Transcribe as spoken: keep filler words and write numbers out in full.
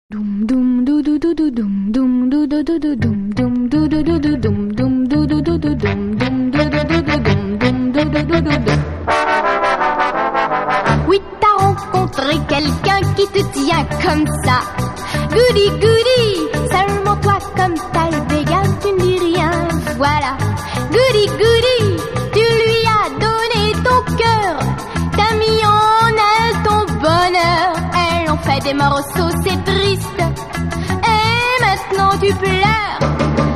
Doum doum dou dou dou dou doum doum dou dou dou dou doum doum dou dou dou dou doum doum dou dou dou dou doum doum dou dou dou dou doum doum dou dou dou dou doum. Oui, t'as rencontré quelqu'un qui te tient comme ça. Goody goody, seulement toi comme t'as le béguin, tu ne dis rien. Voilà, goody goody, tu lui as donné ton cœur, t'as mis en elle ton bonheur. Elle en fait des morceaux, c'est triste, et maintenant tu pleures.